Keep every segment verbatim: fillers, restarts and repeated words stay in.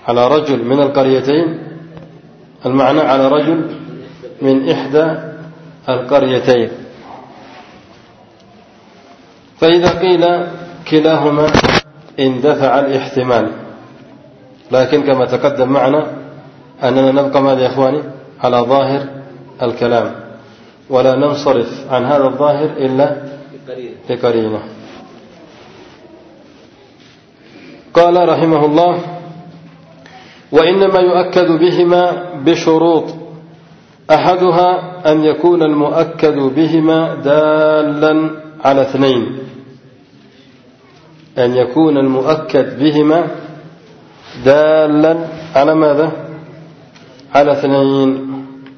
على رجل من القريتين، المعنى على رجل من إحدى القريتين. فإذا قيل كلاهما اندفع الاحتمال، لكن كما تقدم معنا أننا نبقى ماذا يا إخواني على ظاهر الكلام، ولا ننصرف عن هذا الظاهر إلا بقرينة. قال رحمه الله: وإنما يؤكد بهما بشروط، أحدها أن يكون المؤكد بهما دالا على اثنين، أن يكون المؤكد بهما دالا على ماذا؟ على اثنين،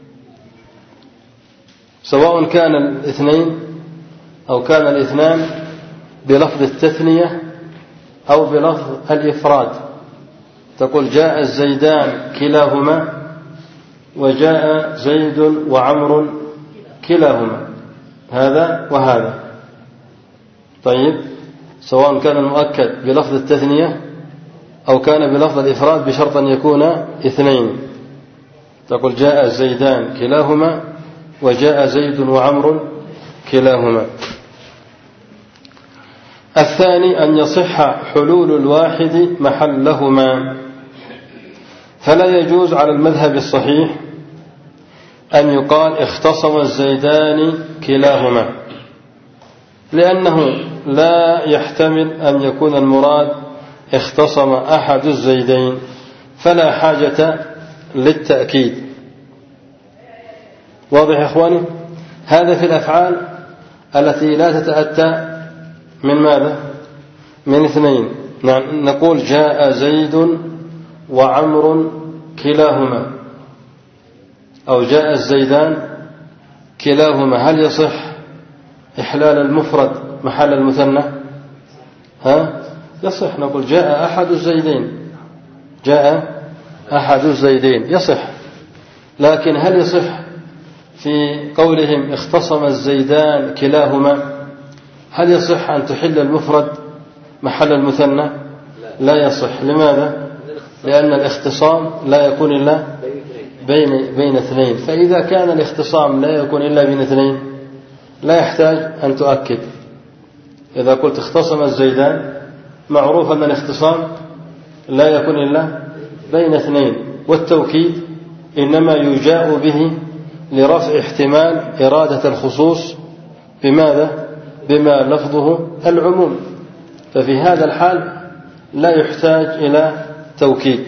سواء كان الاثنين أو كان الاثنان بلفظ التثنية أو بلفظ الإفراد. تقول جاء الزيدان كلاهما، وجاء زيد وعمر كلاهما، هذا وهذا. طيب، سواء كان المؤكد بلفظ التثنية أو كان بلفظ الإفراد بشرط أن يكون اثنين. تقول جاء الزيدان كلاهما، وجاء زيد وعمر كلاهما. الثاني أن يصح حلول الواحد محلهما، فلا يجوز على المذهب الصحيح أن يقال اختصم الزيدان كلاهما، لأنه لا يحتمل أن يكون المراد اختصم أحد الزيدين، فلا حاجة للتأكيد. واضح يا إخواني؟ هذا في الأفعال التي لا تتأتى من ماذا؟ من اثنين. نقول جاء زيد وعمر كلاهما، أو جاء الزيدان كلاهما، هل يصح إحلال المفرد محل المثنى؟ ها؟ يصح. نقول جاء أحد الزيدين، جاء أحد الزيدين، يصح. لكن هل يصح في قولهم اختصم الزيدان كلاهما، هل يصح أن تحل المفرد محل المثنى؟ لا يصح. لماذا؟ لأن الاختصام لا يكون إلا بين بين اثنين، فإذا كان الاختصام لا يكون إلا بين اثنين لا يحتاج أن تؤكد. إذا قلت اختصم الزيدان، معروف أن الاختصام لا يكون إلا بين اثنين، والتوكيد إنما يجاء به لرفع احتمال إرادة الخصوص بماذا؟ بما لفظه العموم، ففي هذا الحال لا يحتاج إلى توكيد.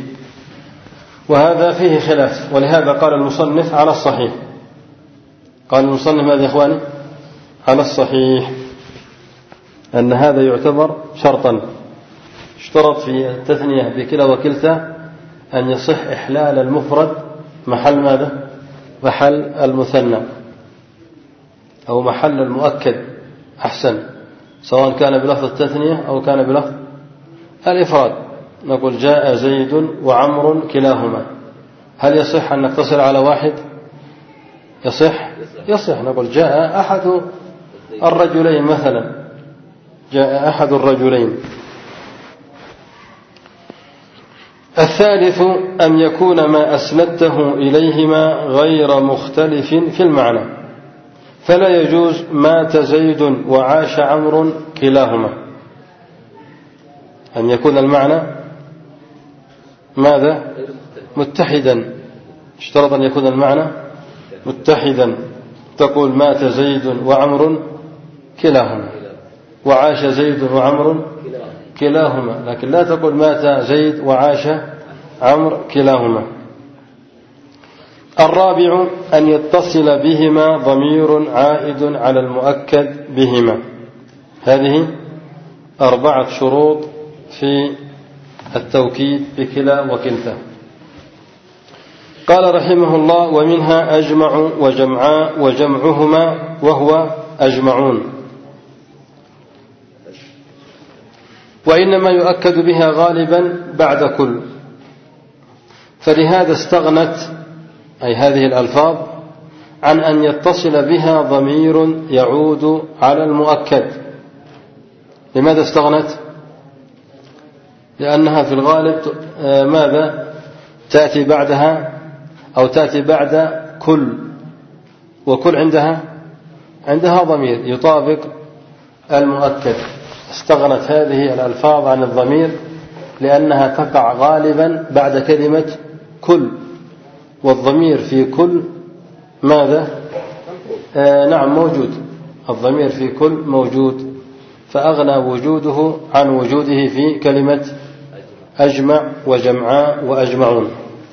وهذا فيه خلاف، ولهذا قال المصنف على الصحيح. قال المصنف ماذا يا إخواني؟ على الصحيح أن هذا يعتبر شرطا، اشترط في التثنية بكلا وكلتا أن يصح إحلال المفرد محل ماذا؟ محل المثنى، أو محل المؤكد أحسن، سواء كان بلفظ التثنية أو كان بلفظ الإفراد. نقول جاء زيد وعمر كلاهما، هل يصح أن نقتصر على واحد؟ يصح يصح. نقول جاء أحد الرجلين مثلا، جاء أحد الرجلين. الثالث أن يكون ما أسندته إليهما غير مختلف في المعنى، فلا يجوز مات زيد وعاش عمرو كلاهما، أن يكون المعنى ماذا؟ متحدا. اشترط أن يكون المعنى متحدا. تقول مات زيد وعمرو كلاهما، وعاش زيد وعمرو كلاهما، لكن لا تقول مات زيد وعاش عمرو كلاهما. الرابع أن يتصل بهما ضمير عائد على المؤكد بهما. هذه أربعة شروط في التوكيد بكلا وكلتا. قال رحمه الله: ومنها أجمع وجمعاء وجمعهما وهو أجمعون، وإنما يؤكد بها غالبا بعد كل، فلهذا استغنت أي هذه الألفاظ عن أن يتصل بها ضمير يعود على المؤكد. لماذا استغنت؟ لأنها في الغالب ماذا تأتي بعدها أو تأتي بعد كل، وكل عندها عندها ضمير يطابق المؤكد. استغنت هذه الألفاظ عن الضمير لأنها تقع غالبا بعد كلمة كل، والضمير في كل ماذا؟ آه نعم موجود، الضمير في كل موجود، فأغنى وجوده عن وجوده في كلمة أجمع وجمعاء وأجمعون.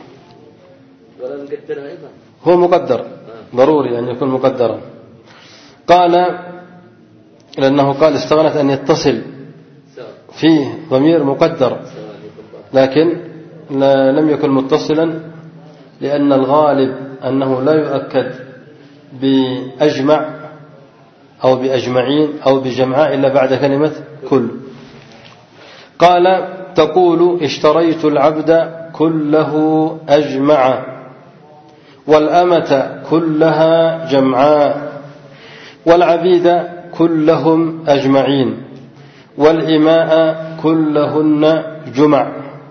هو مقدر، ضروري أن يكون مقدرا. قال لأنه قال استغنت أن يتصل فيه ضمير مقدر، لكن لم يكن متصلا لأن الغالب أنه لا يؤكد بأجمع أو بأجمعين أو بجمعاء إلا بعد كلمة كل. قال تقول اشتريت العبد كله أجمع، والأمة كلها جمعاء، والعبيد كلهم أجمعين، والإماء كلهن جمع.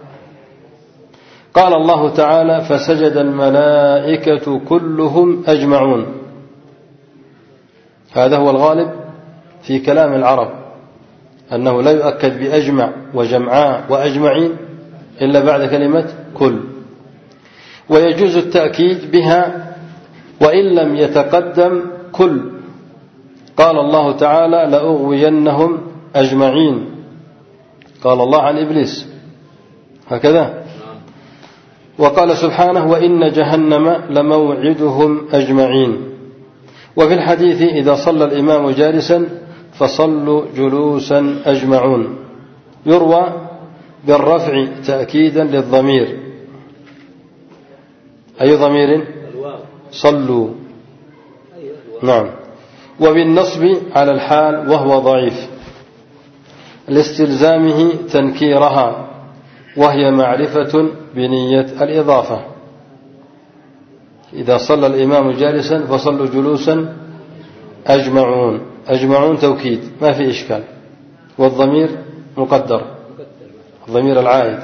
قال الله تعالى فسجد الملائكة كلهم أجمعون. هذا هو الغالب في كلام العرب، أنه لا يؤكد بأجمع وجمعاء وأجمعين إلا بعد كلمة كل، ويجوز التأكيد بها وإن لم يتقدم كل. قال الله تعالى لأغوينهم أجمعين، قال الله عن إبليس هكذا. وقال سبحانه وإن جهنم لموعدهم أجمعين. وفي الحديث إذا صلى الإمام جالسا فصلوا جلوسا أجمعون، يروى بالرفع تأكيدا للضمير. أي ضمير؟ صلوا، نعم. وبالنصب على الحال وهو ضعيف لاستلزامه تنكيرها، وهي معرفة بنية الإضافة. إذا صلى الإمام جالسا فصلوا جلوسا أجمعون، أجمعون توكيد ما في إشكال، والضمير مقدر، الضمير العائد.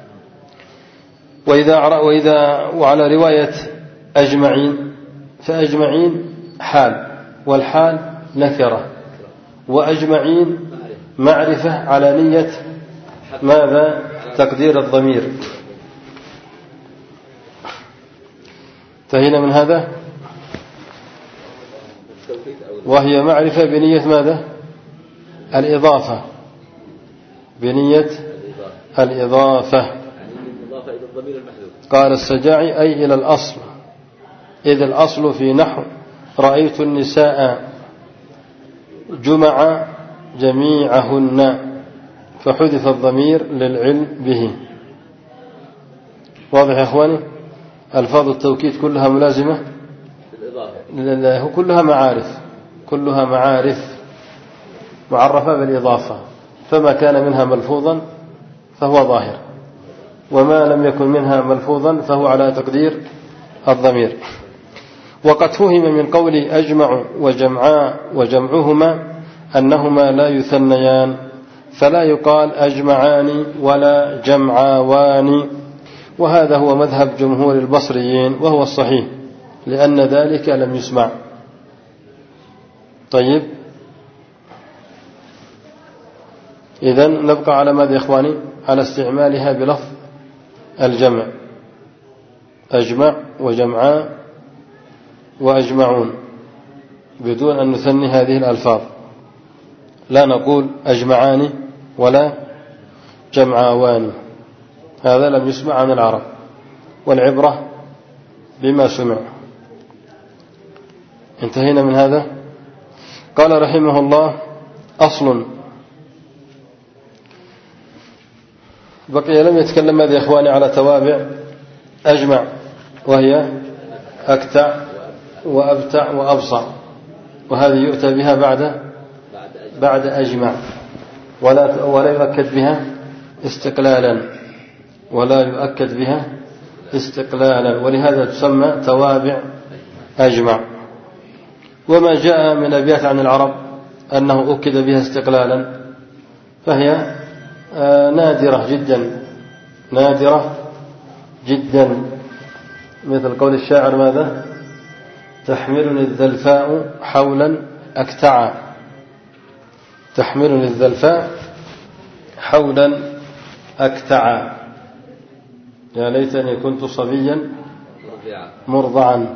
وإذا وإذا وعلى رواية أجمعين فأجمعين حال، والحال نكرة، وأجمعين معرفة على نية ماذا؟ تقدير الضمير. انتهينا من هذا. وهي معرفة بنية ماذا؟ الإضافة، بنية الإضافة. قال السجاعي أي إلى الأصل، إذ الأصل في نحو رأيت النساء جمع جميعهن، فحذف الضمير للعلم به. واضح يا أخواني؟ ألفاظ التوكيد كلها ملازمة، كلها معارف، كلها معارف معرفة بالإضافة، فما كان منها ملفوظا فهو ظاهر، وما لم يكن منها ملفوظا فهو على تقدير الضمير. وقد فهم من قول أجمع وجمعاء وجمعهما أنهما لا يثنيان، فلا يقال أجمعان ولا جمعاوان، وهذا هو مذهب جمهور البصريين وهو الصحيح، لأن ذلك لم يسمع. طيب، إذن نبقى على ماذا يا إخواني؟ على استعمالها بلفظ الجمع، أجمع وجمعاء وأجمعون، بدون أن نثني هذه الألفاظ، لا نقول أجمعان ولا جمعاوان، هذا لم يسمع عن العرب، والعبرة بما سمع. انتهينا من هذا. قال رحمه الله أصل. بقي لم يتكلم ماذا يا إخواني على توابع أجمع، وهي أكتع وأبتع وأبصع، وهذه يؤتى بها بعد بعد أجمع، ولا ولا يؤكد بها استقلالا، ولا يؤكد بها استقلالا، ولهذا تسمى توابع أجمع. وما جاء من أبيات عن العرب أنه أكد بها استقلالا فهي نادرة جدا، نادرة جدا، مثل قول الشاعر ماذا؟ تحملني الذلفاء حولا أكتعا، تحملني الذلفاء حولا أكتعا، يا ليتني كنت صبيا مرضعا.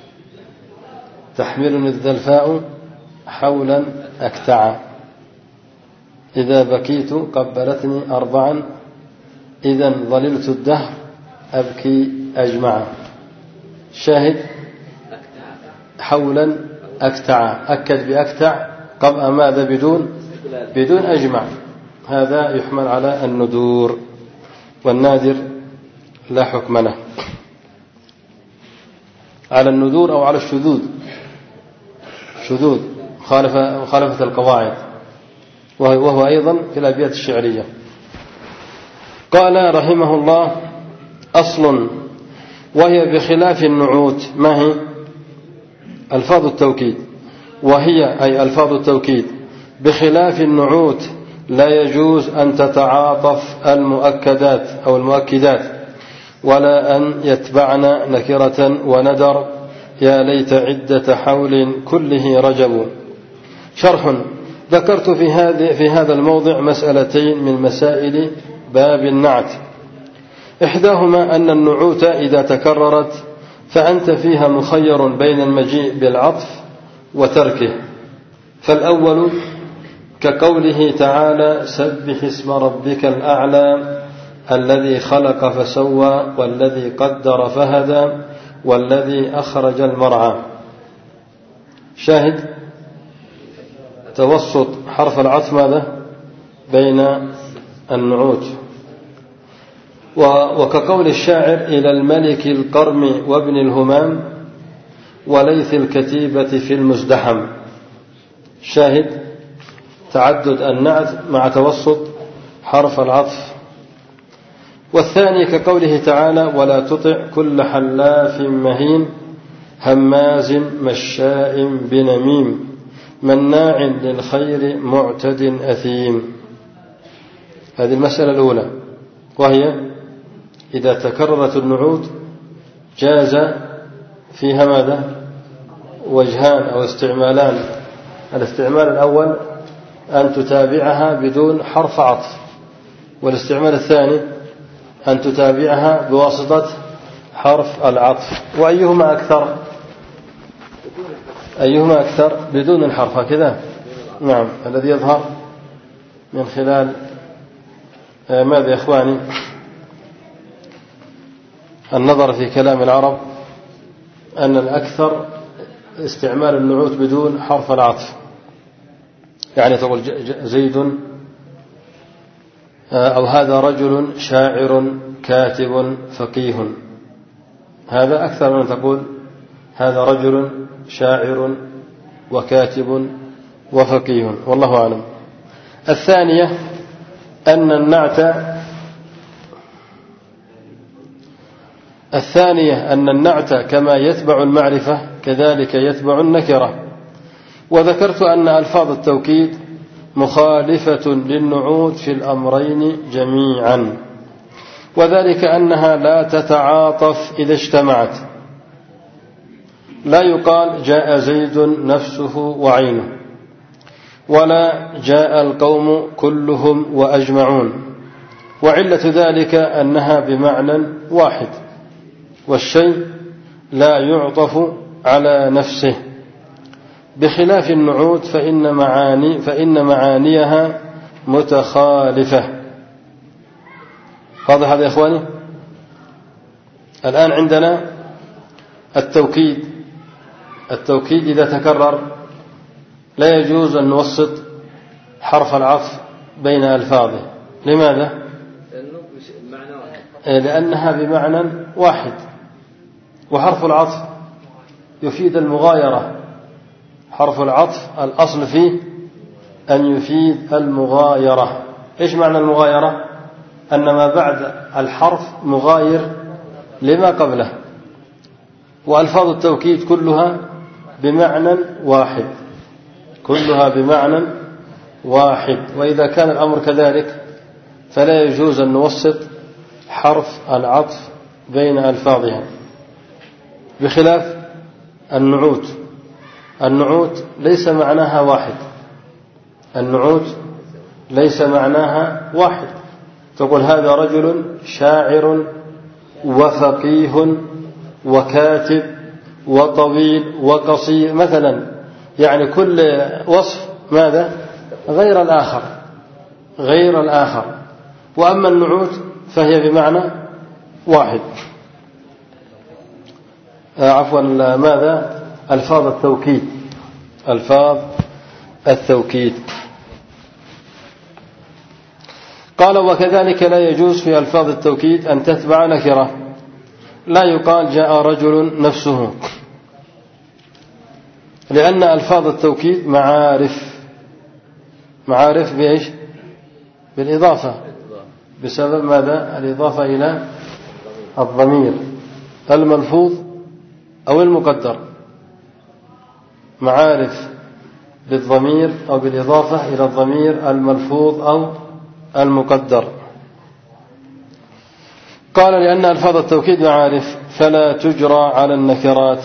تحملني الذلفاء حولا أكتعا، إذا بكيت قبلتني أربعا، إذا ظللت الدهر أبكي أجمعا. شاهد حولا أكتعا، أكد بأكتع قبل ماذا؟ بدون بدون أجمع، هذا يحمل على الندور، والنادر لا حكم له، على الندور أو على الشذوذ، شذوذ مخالفة, مخالفة القواعد، وهو أيضا في الأبيات الشعرية. قال رحمه الله: أصل، وهي بخلاف النعوت. ما هي؟ ألفاظ التوكيد، وهي أي ألفاظ التوكيد بخلاف النعوت لا يجوز أن تتعاطف المؤكدات أو المؤكدات، ولا أن يتبعن نكرة وندر، يا ليت عدة حول كله رجب. شرح: ذكرت في هذا في هذا الموضع مسألتين من مسائل باب النعت. إحداهما أن النعوت إذا تكررت فأنت فيها مخير بين المجيء بالعطف وتركه، فالأول كقوله تعالى: سبح اسم ربك الأعلى الذي خلق فسوى والذي قدر فهدى والذي أخرج المرعى. شاهد توسط حرف العطف ماذا؟ بين النعوت. وكقول الشاعر: إلى الملك القرم وابن الهمام وليث الكتيبة في المزدحم. شاهد تعدد النعت مع توسط حرف العطف. والثاني كقوله تعالى: ولا تطع كل حلاف مهين هماز مشاء بنميم مناع للخير معتد أثيم. هذه المسألة الأولى، وهي إذا تكررت النعوت جاز فيها ماذا؟ وجهان أو استعمالان. الاستعمال الأول أن تتابعها بدون حرف عطف، والاستعمال الثاني أن تتابعها بواسطة حرف العطف. وأيهما أكثر؟ أيهما أكثر؟ بدون الحرف، هكذا. نعم، الذي يظهر من خلال ماذا يا إخواني؟ النظر في كلام العرب أن الأكثر استعمال النعوت بدون حرف العطف، يعني تقول زيد أو هذا رجل شاعر كاتب فقيه، هذا أكثر من تقول هذا رجل شاعر وكاتب وفقيه، والله أعلم. الثانية أن النعت الثانية أن النعت كما يتبع المعرفة كذلك يتبع النكرة. وذكرت أن ألفاظ التوكيد مخالفة للنعوت في الأمرين جميعا، وذلك أنها لا تتعاطف إذا اجتمعت. لا يقال جاء زيد نفسه وعينه، ولا جاء القوم كلهم وأجمعون، وعلة ذلك أنها بمعنى واحد، والشيء لا يعطف على نفسه، بخلاف النعوت فإن معاني فإن معانيها متخالفة. واضح هذا يا إخواني؟ الآن عندنا التوكيد. التوكيد إذا تكرر لا يجوز أن نوسط حرف العطف بين ألفاظه. لماذا؟ لأنها بمعنى واحد، وحرف العطف يفيد المغايرة. حرف العطف الأصل فيه أن يفيد المغايرة. إيش معنى المغايرة؟ أن ما بعد الحرف مغاير لما قبله، وألفاظ التوكيد كلها بمعنى واحد، كلها بمعنى واحد. وإذا كان الأمر كذلك فلا يجوز أن نوسط حرف العطف بين ألفاظها، بخلاف النعوت. النعوت ليس معناها واحد، النعوت ليس معناها واحد. تقول هذا رجل شاعر وفقيه وكاتب وطويل وقصير مثلا، يعني كل وصف ماذا غير الآخر غير الآخر. وأما النعوت فهي بمعنى واحد. عفوا ماذا ألفاظ التوكيد ألفاظ التوكيد قال وكذلك لا يجوز في ألفاظ التوكيد أن تتبع نكرة، لا يقال جاء رجل نفسه، لأن ألفاظ التوكيد معارف معارف بإيش؟ بالإضافة، بسبب ماذا؟ الإضافة إلى الضمير الملفوظ أو المقدر، معارف بالضمير أو بالإضافة إلى الضمير الملفوظ أو المقدر. قال لأن ألفاظ التوكيد معارف فلا تجرى على النكرات.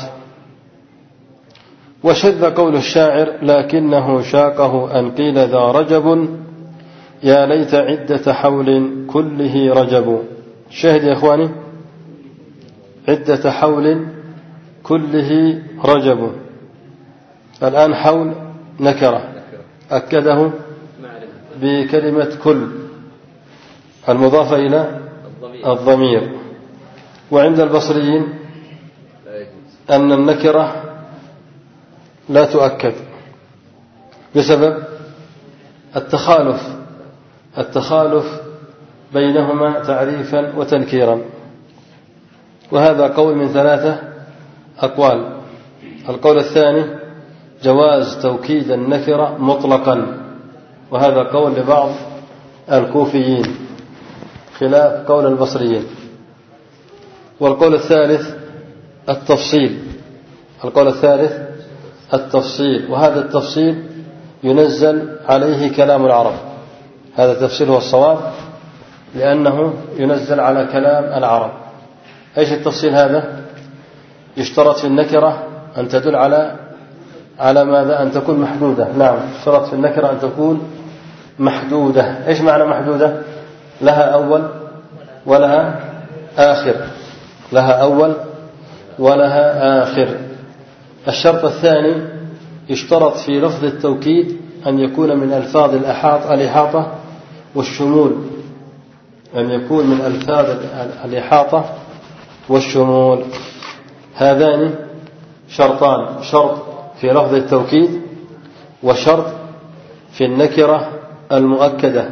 وشذ قول الشاعر لكنه شاقه أن قيل ذا رجب يا ليت عدة حول كله رجب. شاهد يا إخواني، عدة حول كله رجب. الآن حول نكرة أكده بكلمة كل المضافة إلى الضمير. وعند البصريين أن النكرة لا تؤكد بسبب التخالف التخالف بينهما تعريفا وتنكيرا. وهذا قول من ثلاثة أقوال. القول الثاني جواز توكيد النكرة مطلقا، وهذا قول لبعض الكوفيين خلاف قول البصريين. والقول الثالث التفصيل القول الثالث التفصيل وهذا التفصيل ينزل عليه كلام العرب. هذا التفصيل هو الصواب، لأنه ينزل على كلام العرب. ايش التفصيل هذا؟ يشترط في النكرة أن تدل على على ماذا؟ أن تكون محدودة. نعم، يشترط في النكرة أن تكون محدودة. ايش معنى محدودة؟ لها أول ولها آخر لها أول ولها آخر. الشرط الثاني يشترط في لفظ التوكيد أن يكون من ألفاظ الإحاطة والشمول أن يكون من ألفاظ الإحاطة والشمول. هذان شرطان، شرط في لفظ التوكيد وشرط في النكرة المؤكدة.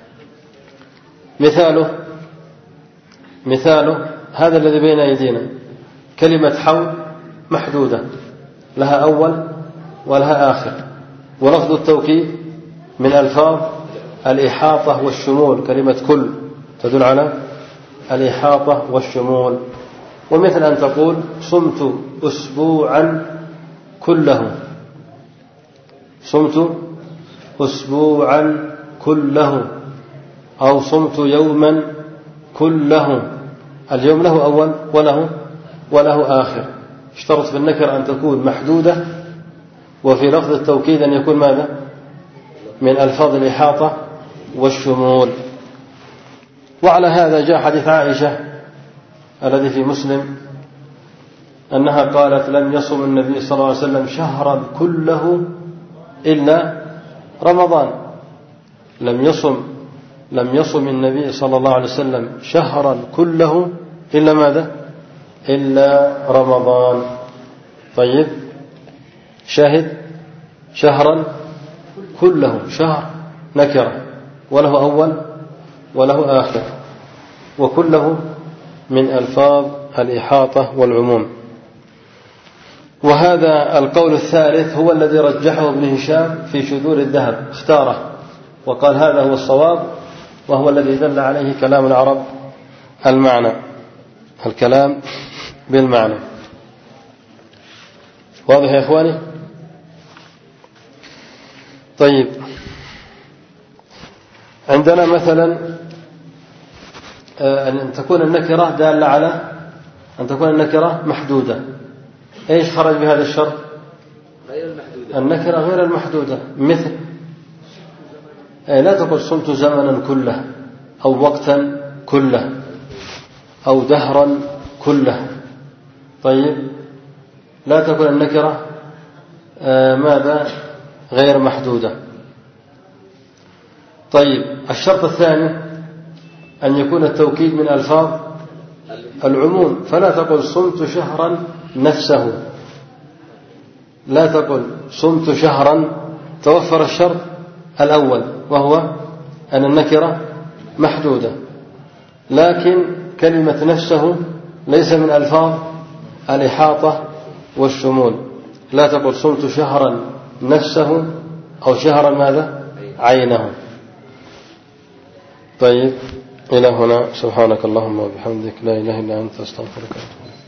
مثاله مثاله هذا الذي بين أيدينا، كلمة حول محدودة لها أول ولها آخر، ولفظ التوكيد من ألفاظ الإحاطة والشمول، كلمة كل تدل على الإحاطة والشمول. ومثل أن تقول صمت أسبوعا كله صمت أسبوعا كله أو صمت يوما كله. اليوم له أول وله وله آخر. اشترط في النكر أن تكون محدودة، وفي لفظ التوكيد أن يكون ماذا؟ من ألفاظ الإحاطة والشمول. وعلى هذا جاء حديث عائشة الذي في مسلم أنها قالت لم يصم النبي صلى الله عليه وسلم شهرا كله إلا رمضان. لم يصم لم يصم النبي صلى الله عليه وسلم شهرا كله إلا ماذا؟ إلا رمضان. طيب، شاهد شهرا كله، شهر نكرة وله أول وله آخر، وكله من ألفاظ الإحاطة والعموم. وهذا القول الثالث هو الذي رجحه ابن هشام في شذور الذهب، اختاره وقال هذا هو الصواب، وهو الذي دل عليه كلام العرب المعنى، الكلام بالمعنى. واضح يا إخواني؟ طيب، عندنا مثلا أن تكون النكرة دالة على أن تكون النكرة محدودة. إيش خرج بهذا الشرط؟ غير المحدودة. النكرة غير المحدودة، مثل لا تقل صمت زمنا كله أو وقتا كله أو دهرا كله. طيب لا تكون النكرة آه ماذا غير محدودة. طيب الشرط الثاني أن يكون التوكيد من ألفاظ العموم، فلا تقل صمت شهرا نفسه، لا تقل صمت شهرا. توفر الشرط الأول وهو أن النكرة محدودة، لكن كلمة نفسه ليس من ألفاظ الإحاطة والشمول. لا تقل صمت شهرا نفسه أو شهرا ماذا عينه. طيب إلى هنا، سبحانك اللهم وبحمدك، لا إله إلا أنت، أستغفرك.